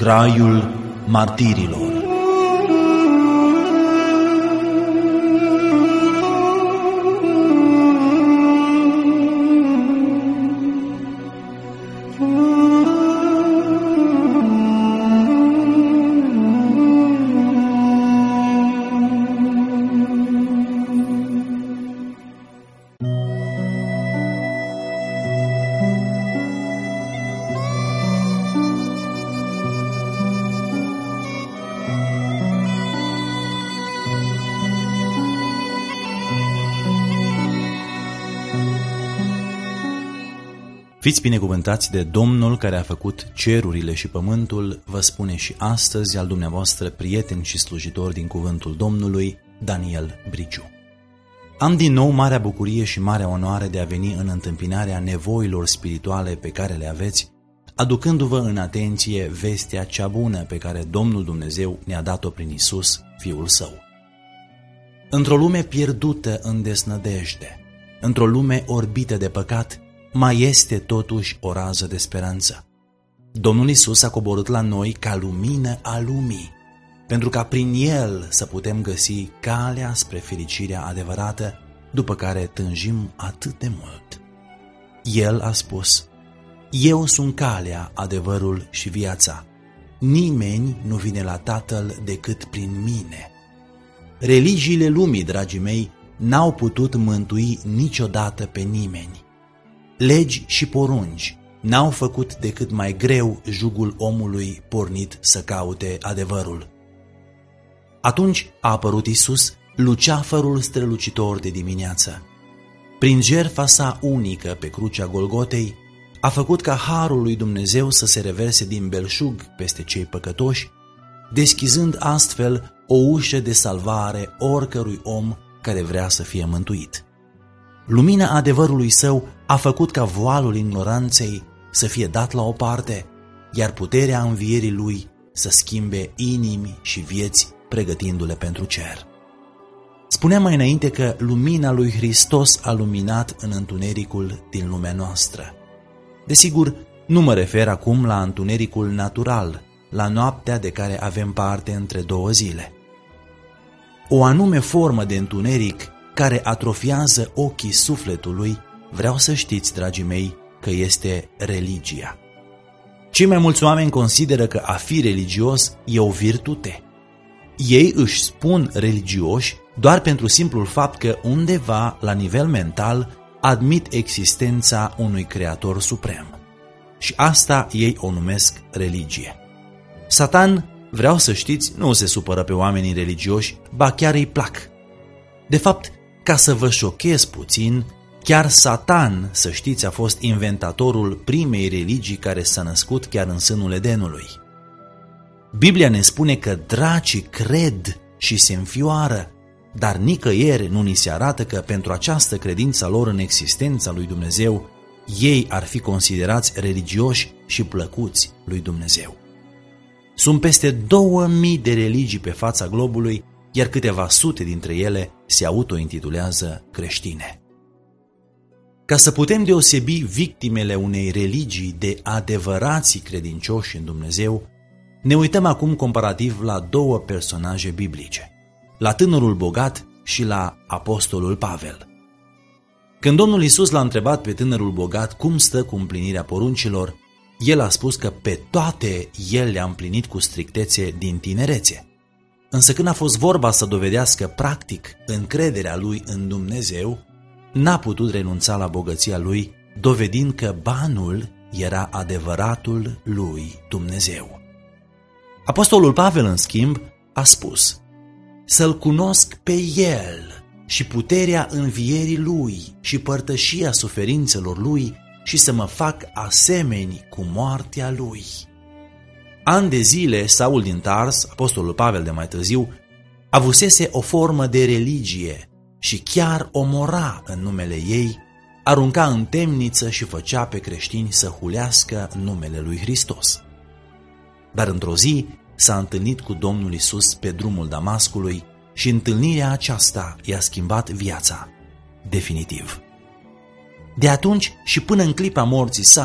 Graiul martirilor. Fiți binecuvântați de Domnul care a făcut cerurile și pământul, vă spune și astăzi al dumneavoastră prieten și slujitor din cuvântul Domnului, Daniel Briciu. Am din nou marea bucurie și marea onoare de a veni în întâmpinarea nevoilor spirituale pe care le aveți, aducându-vă în atenție vestea cea bună pe care Domnul Dumnezeu ne-a dat-o prin Isus, Fiul Său. Într-o lume pierdută în desnădejde, într-o lume orbită de păcat, mai este totuși o rază de speranță. Domnul Iisus a coborât la noi ca lumină a lumii, pentru ca prin El să putem găsi calea spre fericirea adevărată, după care tânjim atât de mult. El a spus: Eu sunt calea, adevărul și viața. Nimeni nu vine la Tatăl decât prin mine. Religiile lumii, dragii mei, n-au putut mântui niciodată pe nimeni. Legi și porunci n-au făcut decât mai greu jugul omului pornit să caute adevărul. Atunci a apărut Isus, luceafărul strălucitor de dimineață. Prin jertfa sa unică pe crucea Golgotei, a făcut ca harul lui Dumnezeu să se reverse din belșug peste cei păcătoși, deschizând astfel o ușă de salvare oricărui om care vrea să fie mântuit. Lumina adevărului Său a făcut ca voalul ignoranței să fie dat la o parte, iar puterea învierii Lui să schimbe inimi și vieți, pregătindu-le pentru cer. Spuneam mai înainte că lumina lui Hristos a luminat în întunericul din lumea noastră. Desigur, nu mă refer acum la întunericul natural, la noaptea de care avem parte între două zile. O anume formă de întuneric care atrofiază ochii sufletului, vreau să știți, dragii mei, că este religia. Cei mai mulți oameni consideră că a fi religios e o virtute. Ei își spun religioși doar pentru simplul fapt că undeva, la nivel mental, admit existența unui creator suprem. Și asta ei o numesc religie. Satan, vreau să știți, nu se supără pe oamenii religioși, ba chiar îi plac. De fapt, ca să vă șochez puțin, chiar Satan, să știți, a fost inventatorul primei religii care s-a născut chiar în sânul Edenului. Biblia ne spune că dracii cred și se înfioară, dar nicăieri nu ni se arată că pentru această credință lor în existența lui Dumnezeu, ei ar fi considerați religioși și plăcuți lui Dumnezeu. Sunt peste 2000 de religii pe fața globului, iar câteva sute dintre ele se autointitulează creștine. Ca să putem deosebi victimele unei religii de adevărații credincioși în Dumnezeu, ne uităm acum comparativ la două personaje biblice, la tânărul bogat și la apostolul Pavel. Când Domnul Iisus l-a întrebat pe tânărul bogat cum stă cu împlinirea poruncilor, el a spus că pe toate el le-a împlinit cu strictețe din tinerețe. Însă când a fost vorba să dovedească practic încrederea lui în Dumnezeu, n-a putut renunța la bogăția lui, dovedind că banul era adevăratul lui Dumnezeu. Apostolul Pavel, în schimb, a spus: să-L cunosc pe El și puterea învierii Lui și părtășia suferințelor Lui și să mă fac asemeni cu moartea Lui. Ani de zile, Saul din Tars, apostolul Pavel de mai târziu, avusese o formă de religie și chiar omora în numele ei, arunca în temniță și făcea pe creștini să hulească numele lui Hristos. Dar într-o zi s-a întâlnit cu Domnul Iisus pe drumul Damascului și întâlnirea aceasta i-a schimbat viața, definitiv. De atunci și până în clipa morții sale,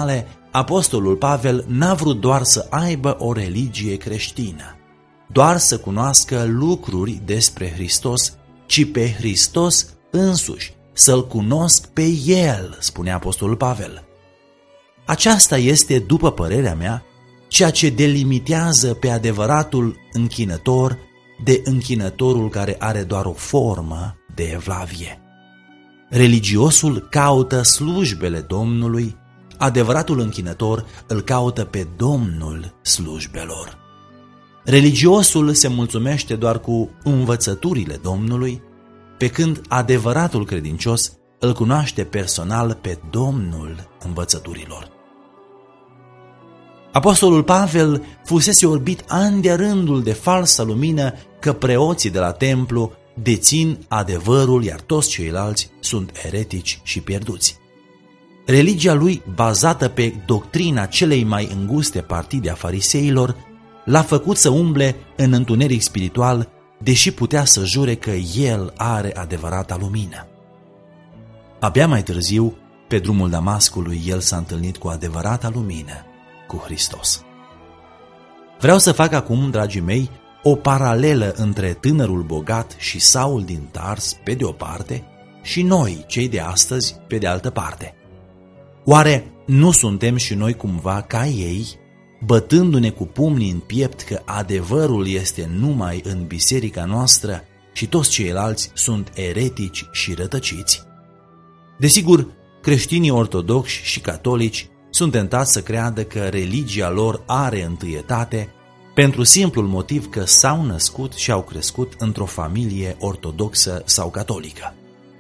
apostolul Pavel n-a vrut doar să aibă o religie creștină, doar să cunoască lucruri despre Hristos, ci pe Hristos însuși, să-L cunosc pe El, spune apostolul Pavel. Aceasta este, după părerea mea, ceea ce delimitează pe adevăratul închinător de închinătorul care are doar o formă de evlavie. Religiosul caută slujbele Domnului, adevăratul închinător îl caută pe Domnul slujbelor. Religiosul se mulțumește doar cu învățăturile Domnului, pe când adevăratul credincios îl cunoaște personal pe Domnul învățăturilor. Apostolul Pavel fusese orbit ani de rândul de falsa lumină că preoții de la templu dețin adevărul, iar toți ceilalți sunt eretici și pierduți. Religia lui, bazată pe doctrina celei mai înguste partide a fariseilor, l-a făcut să umble în întuneric spiritual, deși putea să jure că el are adevărata lumină. Abia mai târziu, pe drumul Damascului, el s-a întâlnit cu adevărata lumină, cu Hristos. Vreau să fac acum, dragii mei, o paralelă între tânărul bogat și Saul din Tars, pe de o parte, și noi, cei de astăzi, pe de altă parte. Oare nu suntem și noi cumva ca ei, bătându-ne cu pumnii în piept că adevărul este numai în biserica noastră și toți ceilalți sunt eretici și rătăciți? Desigur, creștinii ortodoxi și catolici sunt tentați să creadă că religia lor are întâietate pentru simplul motiv că s-au născut și au crescut într-o familie ortodoxă sau catolică.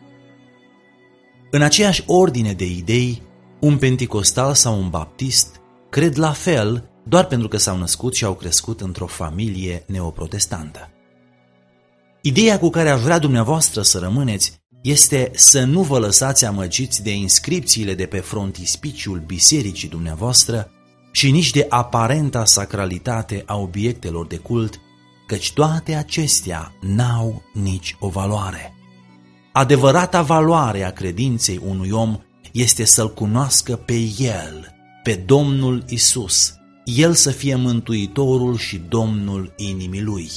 În aceeași ordine de idei, un penticostal sau un baptist cred la fel doar pentru că s-au născut și au crescut într-o familie neoprotestantă. Ideea cu care aș vrea dumneavoastră să rămâneți este să nu vă lăsați amăgiți de inscripțiile de pe frontispiciul bisericii dumneavoastră și nici de aparenta sacralitate a obiectelor de cult, căci toate acestea n-au nici o valoare. Adevărata valoare a credinței unui om este să-L cunoască pe El, pe Domnul Isus, El să fie Mântuitorul și Domnul inimii Lui.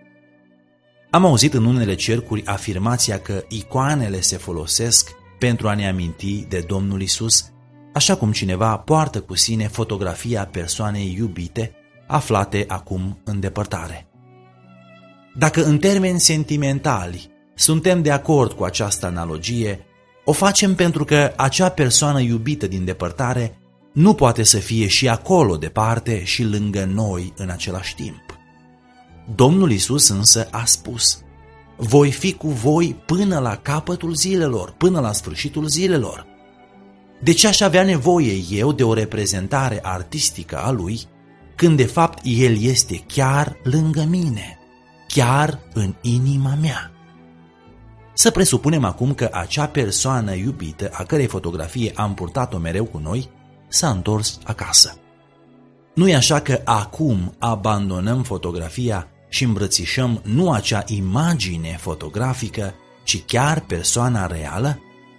Am auzit în unele cercuri afirmația că icoanele se folosesc pentru a ne aminti de Domnul Isus, așa cum cineva poartă cu sine fotografia persoanei iubite, aflate acum în depărtare. Dacă în termeni sentimentali suntem de acord cu această analogie, o facem pentru că acea persoană iubită din depărtare nu poate să fie și acolo departe și lângă noi în același timp. Domnul Isus însă a spus: voi fi cu voi până la capătul zilelor, până la sfârșitul zilelor. De ce aș avea nevoie eu de o reprezentare artistică a Lui, când de fapt El este chiar lângă mine, chiar în inima mea? Să presupunem acum că acea persoană iubită, a cărei fotografie am purtat-o mereu cu noi, s-a întors acasă. Nu-i așa că acum abandonăm fotografia și îmbrățișăm nu acea imagine fotografică, ci chiar persoana reală?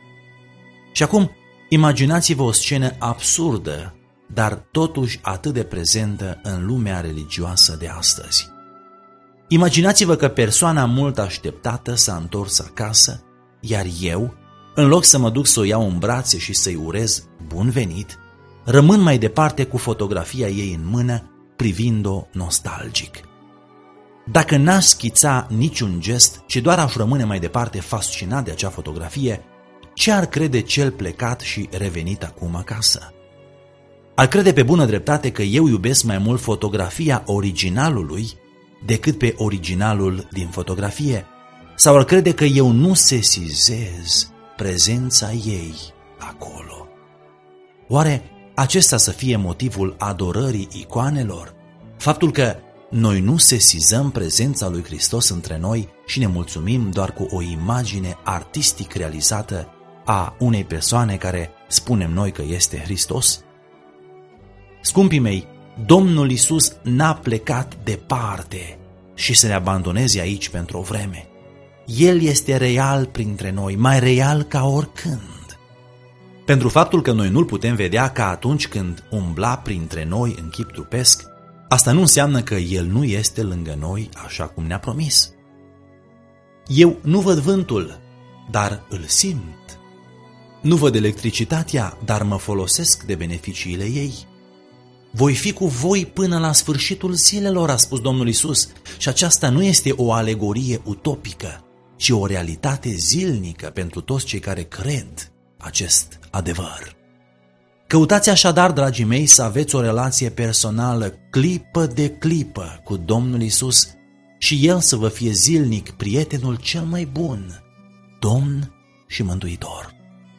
Și acum, imaginați-vă o scenă absurdă, dar totuși atât de prezentă în lumea religioasă de astăzi. Imaginați-vă că persoana mult așteptată s-a întors acasă, iar eu, în loc să mă duc să o iau în brațe și să-i urez bun venit, rămân mai departe cu fotografia ei în mână, privind-o nostalgic. Dacă n-aș schița niciun gest, ci doar aș rămâne mai departe fascinat de acea fotografie, ce ar crede cel plecat și revenit acum acasă? Ar crede pe bună dreptate că eu iubesc mai mult fotografia originalului decât pe originalul din fotografie? Sau ar crede că eu nu sesizez prezența ei acolo? Oare acesta să fie motivul adorării icoanelor? Faptul că noi nu sesizăm prezența lui Hristos între noi și ne mulțumim doar cu o imagine artistic realizată a unei persoane care spunem noi că este Hristos? Scumpii mei, Domnul Isus n-a plecat departe și să ne abandoneze aici pentru o vreme. El este real printre noi, mai real ca oricând. Pentru faptul că noi nu-L putem vedea ca atunci când umbla printre noi în chip trupesc, asta nu înseamnă că El nu este lângă noi așa cum ne-a promis. Eu nu văd vântul, dar îl simt. Nu văd electricitatea, dar mă folosesc de beneficiile ei. Voi fi cu voi până la sfârșitul zilelor, a spus Domnul Iisus, și aceasta nu este o alegorie utopică, ci o realitate zilnică pentru toți cei care cred acest adevăr. Căutați așadar, dragii mei, să aveți o relație personală, clipă de clipă, cu Domnul Iisus și El să vă fie zilnic prietenul cel mai bun, Domn și Mântuitor.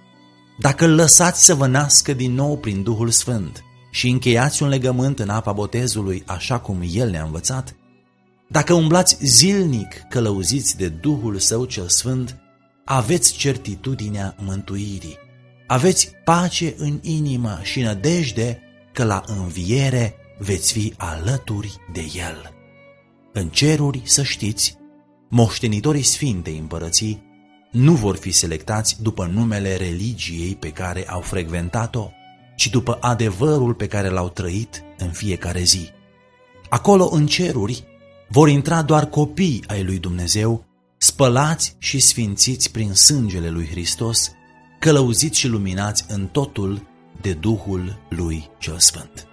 Dacă îl lăsați să vă nască din nou prin Duhul Sfânt și încheiați un legământ în apa botezului așa cum El ne-a învățat, dacă umblați zilnic călăuziți de Duhul Său cel Sfânt, aveți certitudinea mântuirii, aveți pace în inimă și nădejde că la înviere veți fi alături de El. În ceruri, să știți, moștenitorii Sfintei Împărății nu vor fi selectați după numele religiei pe care au frecventat-o, ci după adevărul pe care l-au trăit în fiecare zi. Acolo, în ceruri, vor intra doar copii ai lui Dumnezeu, spălați și sfințiți prin sângele lui Hristos, călăuziți și luminați în totul de Duhul lui cel Sfânt.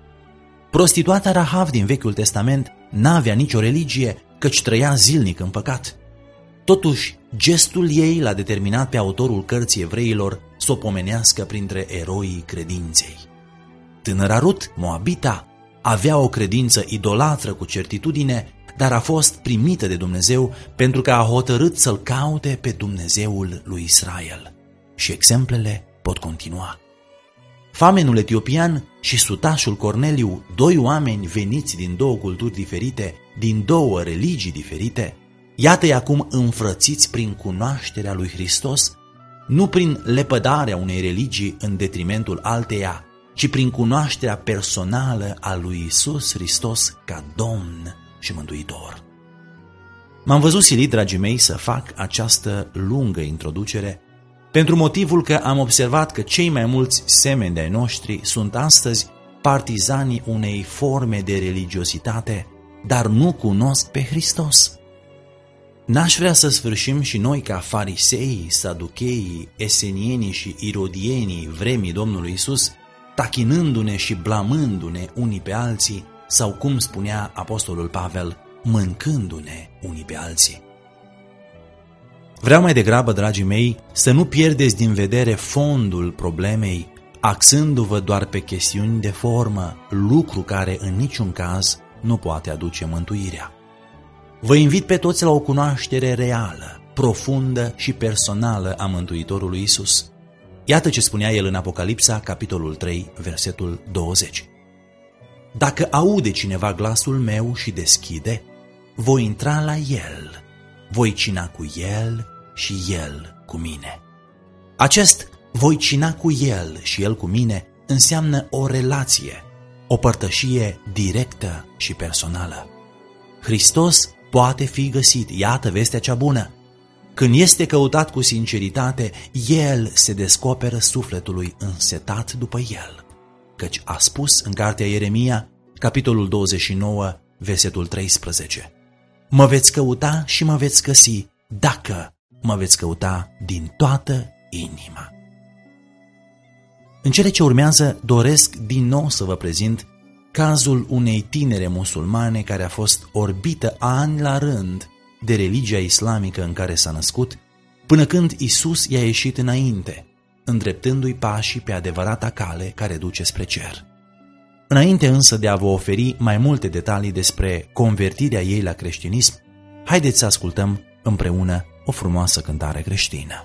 Prostituata Rahav din Vechiul Testament n-avea nicio religie, căci trăia zilnic în păcat. Totuși, gestul ei l-a determinat pe autorul cărții Evreilor să o pomenească printre eroii credinței. Tânăra Rut, Moabita, avea o credință idolatră cu certitudine, dar a fost primită de Dumnezeu pentru că a hotărât să-L caute pe Dumnezeul lui Israel. Și exemplele pot continua. Famenul etiopian și sutașul Corneliu, doi oameni veniți din două culturi diferite, din două religii diferite, iată-i acum înfrățiți prin cunoașterea lui Hristos, nu prin lepădarea unei religii în detrimentul alteia, ci prin cunoașterea personală a lui Iisus Hristos ca Domn și Mântuitor. M-am văzut silit, dragii mei, să fac această lungă introducere pentru motivul că am observat că cei mai mulți semeni de-ai noștri sunt astăzi partizanii unei forme de religiozitate, dar nu cunosc pe Hristos. N-aș vrea să sfârșim și noi ca fariseii, saducheii, esenienii și irodienii vremii Domnului Iisus, tachinându-ne și blamându-ne unii pe alții, sau cum spunea apostolul Pavel, mâncându-ne unii pe alții. Vreau mai degrabă, dragii mei, să nu pierdeți din vedere fondul problemei, axându-vă doar pe chestiuni de formă, lucru care în niciun caz nu poate aduce mântuirea. Vă invit pe toți la o cunoaștere reală, profundă și personală a Mântuitorului Iisus. Iată ce spunea El în Apocalipsa, capitolul 3, versetul 20. Dacă aude cineva glasul meu și deschide, voi intra la el, voi cina cu el și el cu mine. Acest voi cina cu el și el cu mine înseamnă o relație, o părtășie directă și personală. Hristos poate fi găsit, iată vestea cea bună. Când este căutat cu sinceritate, El se descoperă sufletului însetat după El. Căci a spus în cartea Ieremia, capitolul 29, versetul 13: Mă veți căuta și mă veți găsi dacă mă veți căuta din toată inima. În cele ce urmează doresc din nou să vă prezint cazul unei tinere musulmane care a fost orbită ani la rând de religia islamică în care s-a născut, până când Isus i-a ieșit înainte, îndreptându-i pașii pe adevărata cale care duce spre cer. Înainte însă de a vă oferi mai multe detalii despre convertirea ei la creștinism, haideți să ascultăm împreună o frumoasă cântare creștină.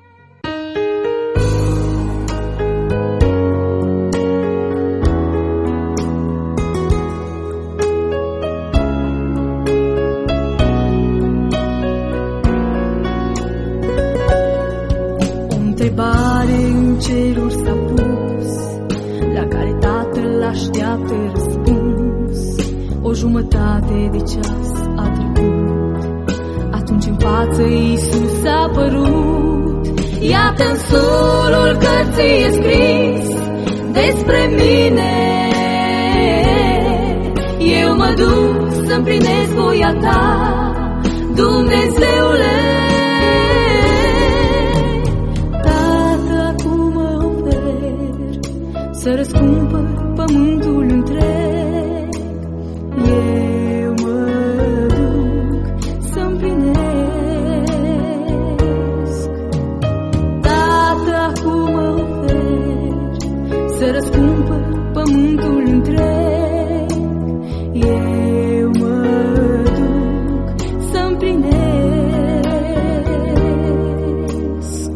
Întrebare în ceruri s-a pus, la care Tatăl așteaptă răspuns. O jumătate de ceas a trecut, atunci în față Iisus a apărut. Iată în surul cărții e scris despre mine. Eu mă duc să împlinesc voia ta, Dumnezeule. Tată, acum mă ofer să răscumpăr pământul întreg. Eu mă duc să împlinesc. Tată, acum mă ofer să răscumpăr pământul întreg. Eu mă duc să împlinesc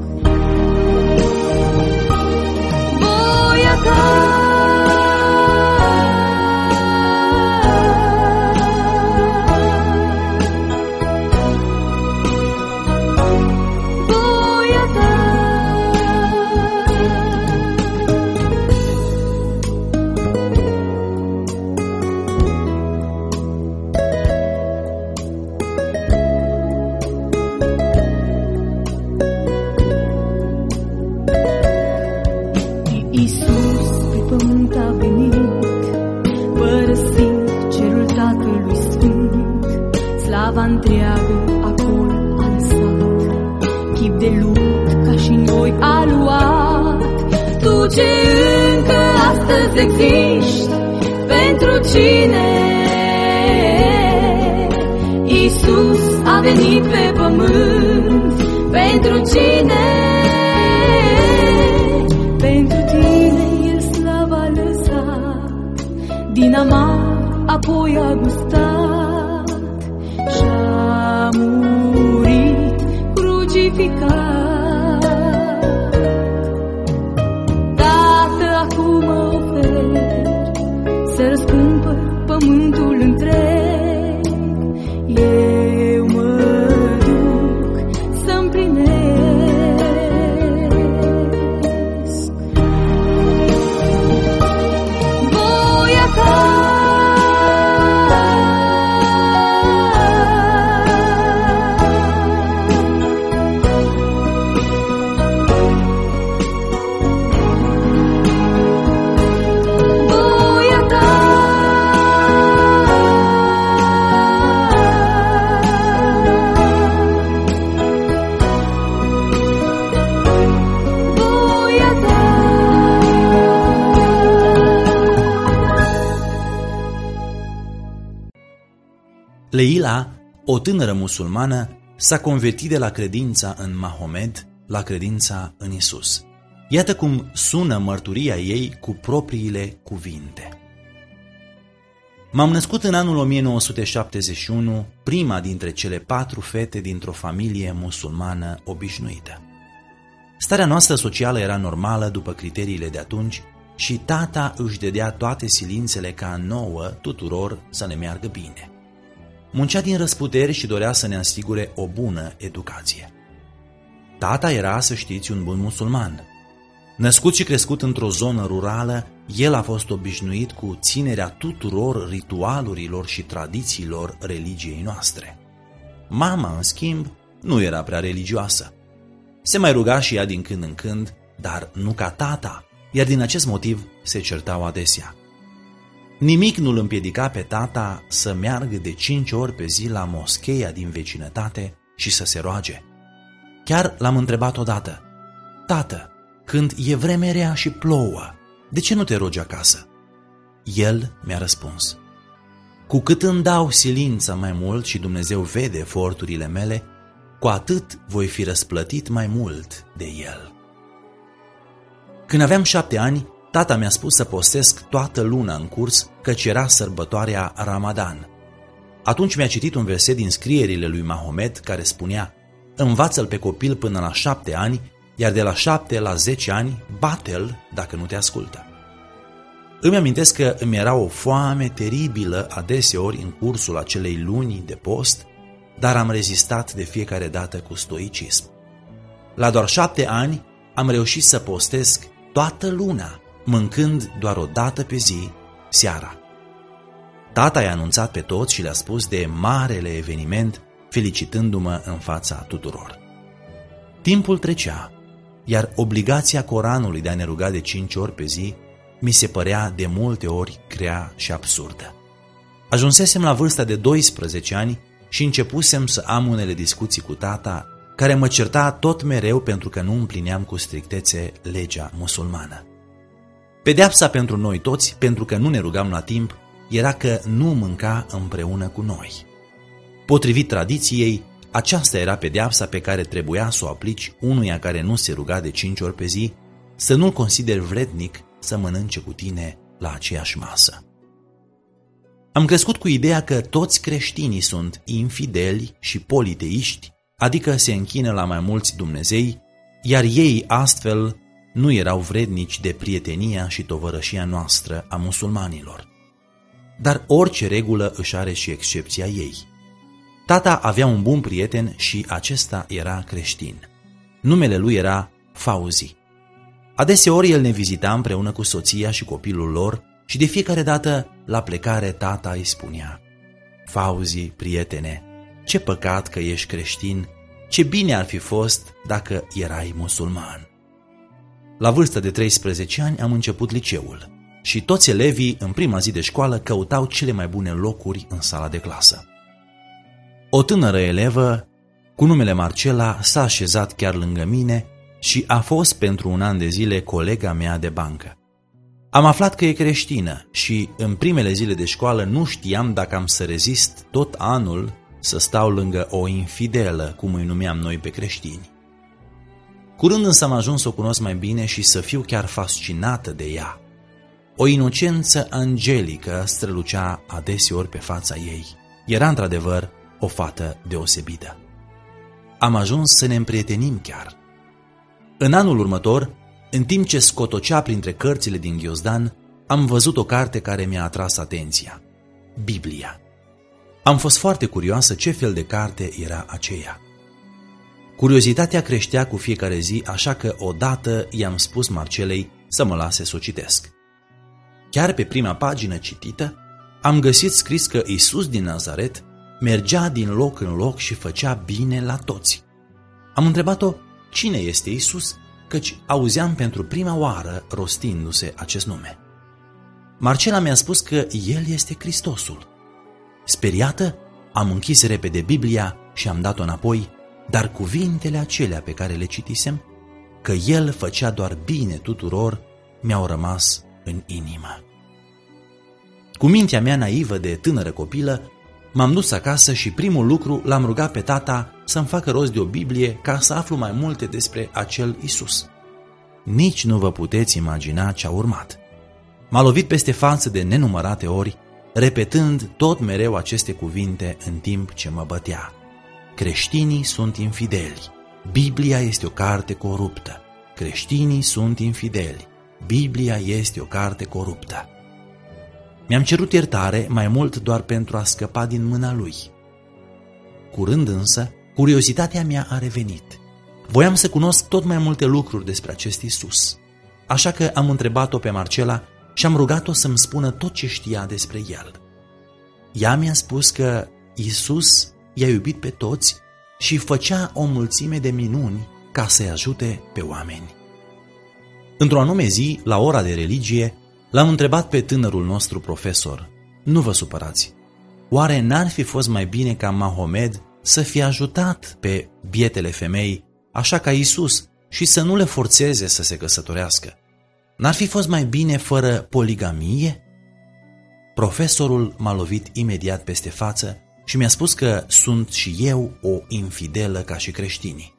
voia ta. Iisus pe pământ a venit, părăsind cerul Tatălui Sfânt. Slava întreagă acolo a lăsat, chip de lut ca și noi a luat. Tu ce încă astăzi existi, pentru cine Iisus a venit pe pământ, pentru cine? Pentru tine El slava lăsat, din amar apoi a gustat și-a murit crucificat. Tată, acum mă ofer să răscumpăr pământul întreg. Eu mă duc să împlinesc Leila, o tânără musulmană, s-a convertit de la credința în Mahomed la credința în Isus. Iată cum sună mărturia ei cu propriile cuvinte. M-am născut în anul 1971, prima dintre cele 4 fete dintr-o familie musulmană obișnuită. Starea noastră socială era normală după criteriile de atunci și tata își dădea toate silințele ca nouă tuturor să ne meargă bine. Muncea din răsputeri și dorea să ne asigure o bună educație. Tata era, să știți, un bun musulman. Născut și crescut într-o zonă rurală, el a fost obișnuit cu ținerea tuturor ritualurilor și tradițiilor religiei noastre. Mama, în schimb, nu era prea religioasă. Se mai ruga și ea din când în când, dar nu ca tata, iar din acest motiv se certau adesea. Nimic nu-l împiedica pe tata să meargă de 5 ori pe zi la moscheia din vecinătate și să se roage. Chiar l-am întrebat odată: tată, când e vreme rea și plouă, de ce nu te rogi acasă? El mi-a răspuns: cu cât îmi dau silința mai mult și Dumnezeu vede eforturile mele, cu atât voi fi răsplătit mai mult de El. Când aveam 7 ani, tata mi-a spus să postesc toată luna în curs, căci era sărbătoarea Ramadan. Atunci mi-a citit un verset din scrierile lui Mahomed care spunea: învață-l pe copil până la 7 ani, iar de la 7 la 10 ani bate-l dacă nu te ascultă. Îmi amintesc că îmi era o foame teribilă adeseori în cursul acelei luni de post, dar am rezistat de fiecare dată cu stoicism. La doar 7 ani am reușit să postesc toată luna, mâncând doar o dată pe zi, seara. Tata i-a anunțat pe toți și le-a spus de marele eveniment, felicitându-mă în fața tuturor. Timpul trecea, iar obligația Coranului de a ne ruga de 5 ori pe zi mi se părea de multe ori grea și absurdă. Ajunsesem la vârsta de 12 ani și începusem să am unele discuții cu tata, care mă certa tot mereu pentru că nu împlineam cu strictețe legea musulmană. Pedeapsa pentru noi toți, pentru că nu ne rugam la timp, era că nu mânca împreună cu noi. Potrivit tradiției, aceasta era pedeapsa pe care trebuia să o aplici unuia care nu se ruga de 5 ori pe zi, să nu-l consideri vrednic să mănânce cu tine la aceeași masă. Am crescut cu ideea că toți creștinii sunt infideli și politeiști, adică se închină la mai mulți Dumnezei, iar ei astfel nu erau vrednici de prietenia și tovărășia noastră a musulmanilor. Dar orice regulă își are și excepția ei. Tata avea un bun prieten și acesta era creștin. Numele lui era Fauzi. Adeseori el ne vizita împreună cu soția și copilul lor și de fiecare dată la plecare tata îi spunea: Fauzi, prietene, ce păcat că ești creștin, ce bine ar fi fost dacă erai musulman. La vârsta de 13 ani am început liceul și toți elevii în prima zi de școală căutau cele mai bune locuri în sala de clasă. O tânără elevă cu numele Marcela s-a așezat chiar lângă mine și a fost pentru un an de zile colega mea de bancă. Am aflat că e creștină și în primele zile de școală nu știam dacă am să rezist tot anul să stau lângă o infidelă, cum îi numeam noi pe creștini. Curând însă am ajuns să o cunosc mai bine și să fiu chiar fascinată de ea. O inocență angelică strălucea adeseori pe fața ei. Era într-adevăr o fată deosebită. Am ajuns să ne împrietenim chiar. În anul următor, în timp ce scotocea printre cărțile din ghiozdan, am văzut o carte care mi-a atras atenția: Biblia. Am fost foarte curioasă ce fel de carte era aceea. Curiozitatea creștea cu fiecare zi, așa că odată i-am spus Marcelei să mă lase să o citesc. Chiar pe prima pagină citită, am găsit scris că Iisus din Nazaret mergea din loc în loc și făcea bine la toți. Am întrebat-o cine este Iisus, căci auzeam pentru prima oară rostindu-se acest nume. Marcela mi-a spus că El este Hristosul. Speriată, am închis repede Biblia și am dat-o înapoi, dar cuvintele acelea pe care le citisem, că El făcea doar bine tuturor, mi-au rămas în inimă. Cu mintea mea naivă de tânără copilă, m-am dus acasă și primul lucru l-am rugat pe tata să-mi facă rost de o Biblie ca să aflu mai multe despre acel Iisus. Nici nu vă puteți imagina ce a urmat. M-a lovit peste față de nenumărate ori, repetând tot mereu aceste cuvinte în timp ce mă bătea. Creștinii sunt infideli. Biblia este o carte coruptă. Creștinii sunt infideli. Biblia este o carte coruptă. Mi-am cerut iertare mai mult doar pentru a scăpa din mâna lui. Curând însă, curiozitatea mea a revenit. Voiam să cunosc tot mai multe lucruri despre acest Iisus. Așa că am întrebat-o pe Marcela și am rugat-o să-mi spună tot ce știa despre el. Ea mi-a spus că Iisus i-a iubit pe toți și făcea o mulțime de minuni ca să-i ajute pe oameni. Într-o anume zi, la ora de religie, l-am întrebat pe tânărul nostru profesor: nu vă supărați, oare n-ar fi fost mai bine ca Mahomed să fie ajutat pe bietele femei, așa ca Iisus, și să nu le forțeze să se căsătorească? N-ar fi fost mai bine fără poligamie? Profesorul m-a lovit imediat peste față și mi-a spus că sunt și eu o infidelă ca și creștinii.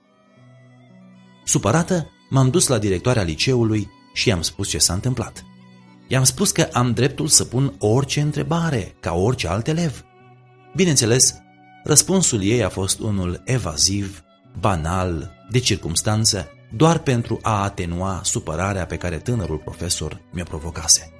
Supărată, m-am dus la directoarea liceului și i-am spus ce s-a întâmplat. I-am spus că am dreptul să pun orice întrebare, ca orice alt elev. Bineînțeles, răspunsul ei a fost unul evaziv, banal, de circumstanță, doar pentru a atenua supărarea pe care tânărul profesor mi-o provocase.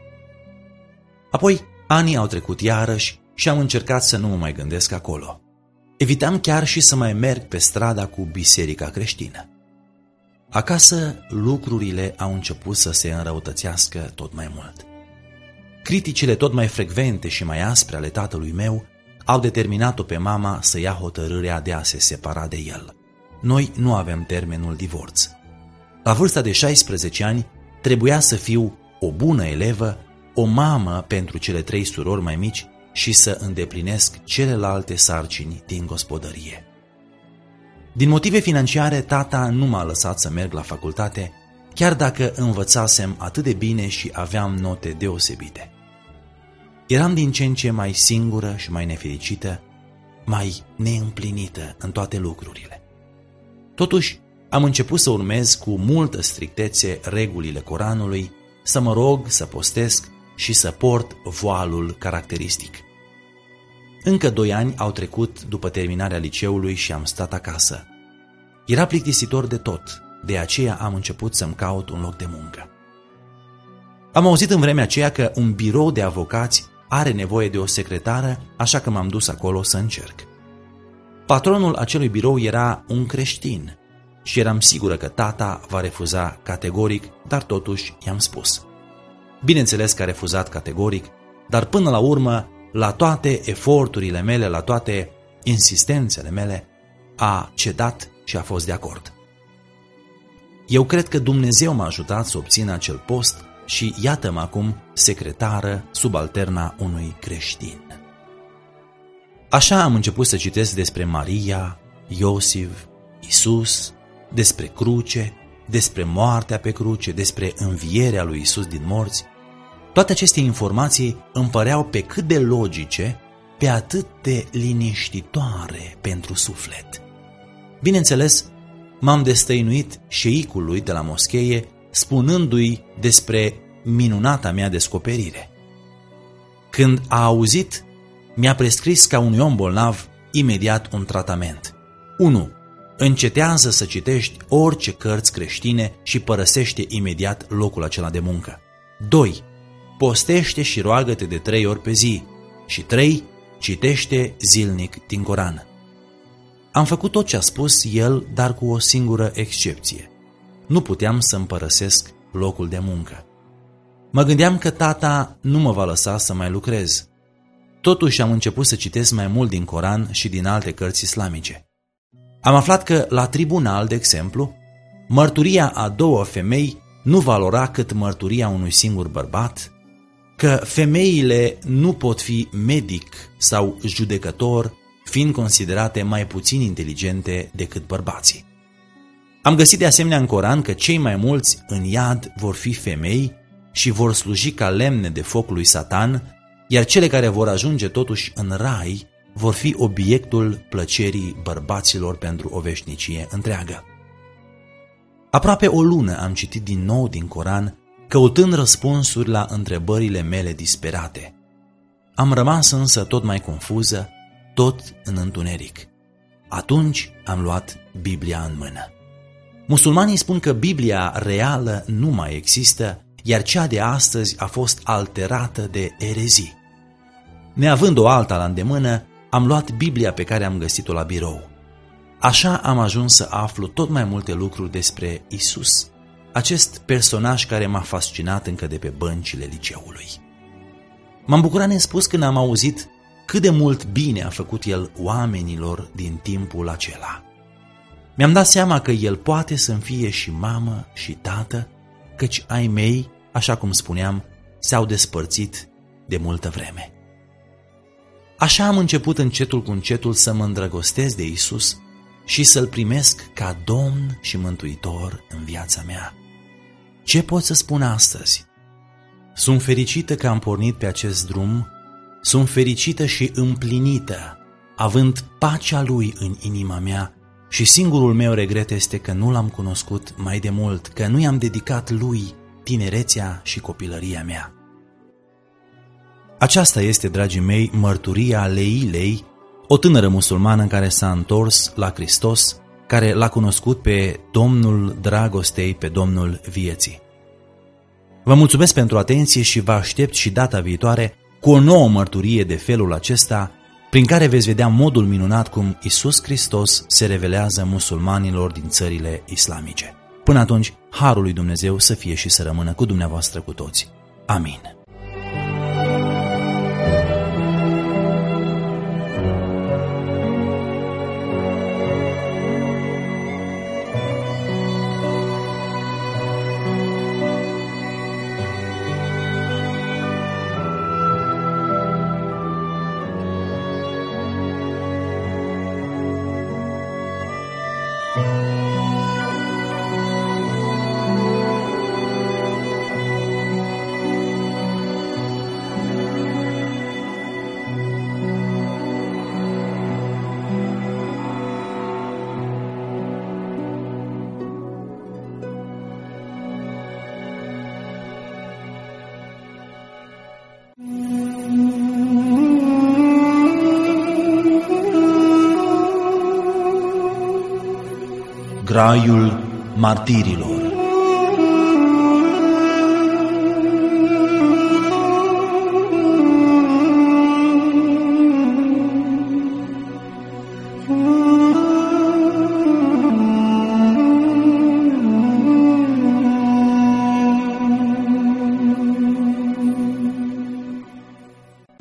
Apoi, anii au trecut iarăși și am încercat să nu mă mai gândesc acolo. Evitam chiar și să mai merg pe strada cu biserica creștină. Acasă, lucrurile au început să se înrăutățească tot mai mult. Criticile tot mai frecvente și mai aspre ale tatălui meu au determinat-o pe mama să ia hotărârea de a se separa de el. Noi nu avem termenul divorț. La vârsta de 16 ani trebuia să fiu o bună elevă, o mamă pentru cele 3 surori mai mici și să îndeplinesc celelalte sarcini din gospodărie. Din motive financiare, tata nu m-a lăsat să merg la facultate, chiar dacă învățasem atât de bine și aveam note deosebite. Eram din ce în ce mai singură și mai nefericită, mai neîmplinită în toate lucrurile. Totuși, am început să urmez cu multă strictețe regulile Coranului, să mă rog, să postesc și să port voalul caracteristic. Încă 2 ani au trecut după terminarea liceului și am stat acasă. Era plictisitor de tot, de aceea am început să-mi caut un loc de muncă. Am auzit în vremea aceea că un birou de avocați are nevoie de o secretară, așa că m-am dus acolo să încerc. Patronul acelui birou era un creștin și eram sigură că tata va refuza categoric, dar totuși i-am spus. Bineînțeles că a refuzat categoric, dar până la urmă, la toate eforturile mele, la toate insistențele mele, a cedat și a fost de acord. Eu cred că Dumnezeu m-a ajutat să obțin acel post și iată-mă acum secretară subalterna unui creștin. Așa am început să citesc despre Maria, Iosif, Isus, despre cruce, despre moartea pe cruce, despre învierea lui Isus din morți. Toate aceste informații îmi păreau pe cât de logice, pe atât de liniștitoare pentru suflet. Bineînțeles, m-am destăinuit șeicului de la moschee, spunându-i despre minunata mea descoperire. Când a auzit, mi-a prescris ca unui om bolnav imediat un tratament. 1. Încetează să citești orice cărți creștine și părăsește imediat locul acela de muncă. 2. Postește și roagă-te de 3 ori pe zi. Și 3. Citește zilnic din Coran. Am făcut tot ce a spus el, dar cu o singură excepție. Nu puteam să-mi părăsesc locul de muncă. Mă gândeam că tata nu mă va lăsa să mai lucrez. Totuși am început să citesc mai mult din Coran și din alte cărți islamice. Am aflat că la tribunal, de exemplu, mărturia a 2 femei nu valora cât mărturia unui singur bărbat, că femeile nu pot fi medic sau judecător, fiind considerate mai puțin inteligente decât bărbații. Am găsit de asemenea în Coran că cei mai mulți în iad vor fi femei și vor sluji ca lemne de foc lui Satan, iar cele care vor ajunge totuși în rai vor fi obiectul plăcerii bărbaților pentru o veșnicie întreagă. Aproape o lună am citit din nou din Coran, căutând răspunsuri la întrebările mele disperate. Am rămas însă tot mai confuză, tot în întuneric. Atunci am luat Biblia în mână. Musulmanii spun că Biblia reală nu mai există, iar cea de astăzi a fost alterată de erezii. Neavând o alta la îndemână, am luat Biblia pe care am găsit-o la birou. Așa am ajuns să aflu tot mai multe lucruri despre Isus, acest personaj care m-a fascinat încă de pe băncile liceului. M-am bucurat nespus când am auzit cât de mult bine a făcut el oamenilor din timpul acela. Mi-am dat seama că el poate să-mi fie și mamă și tată, căci ai mei, așa cum spuneam, s-au despărțit de multă vreme. Așa am început încetul cu încetul să mă îndrăgostesc de Isus și să-L primesc ca Domn și Mântuitor în viața mea. Ce pot să spun astăzi? Sunt fericită că am pornit pe acest drum, sunt fericită și împlinită, având pacea Lui în inima mea și singurul meu regret este că nu L-am cunoscut mai de mult, că nu i-am dedicat Lui tinerețea și copilăria mea. Aceasta este, dragii mei, mărturia Leilei, o tânără musulmană care s-a întors la Hristos, care L-a cunoscut pe Domnul dragostei, pe Domnul vieții. Vă mulțumesc pentru atenție și vă aștept și data viitoare cu o nouă mărturie de felul acesta, prin care veți vedea modul minunat cum Isus Hristos se revelează musulmanilor din țările islamice. Până atunci, harul lui Dumnezeu să fie și să rămână cu dumneavoastră cu toți. Amin. graiul martirilor.